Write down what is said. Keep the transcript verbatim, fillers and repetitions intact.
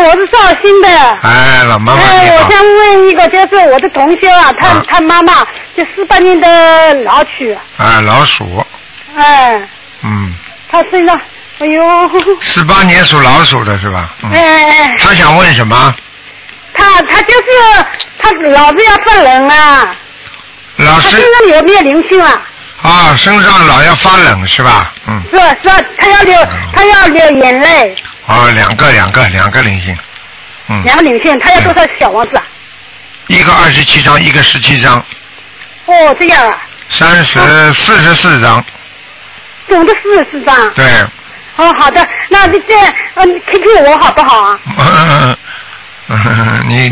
我是绍兴的。 哎，老妈妈哎， 你好。 我想问一个，就是我的同学啊，他、 啊、 他妈妈就四八年的老鼠。 啊，老鼠。 哎。 嗯。 他身上，哎呦。 四八年属老鼠的是吧？嗯、 哎哎。 他想问什么？ 他他就是他老是要发冷啊。 老是。 他身上有没有灵性啊？ 啊，身上老要发冷是吧？嗯。 是是，他要流、嗯、他要流眼泪。 哦，两个两个两个灵性。嗯。 两个灵性，他要多少小王子啊？ 一个二十七张，一个十七张。 哦，这样啊。 三十四十四张。 总的四十四张。 对。 哦，好的，那这嗯，听听我好不好啊？ 你。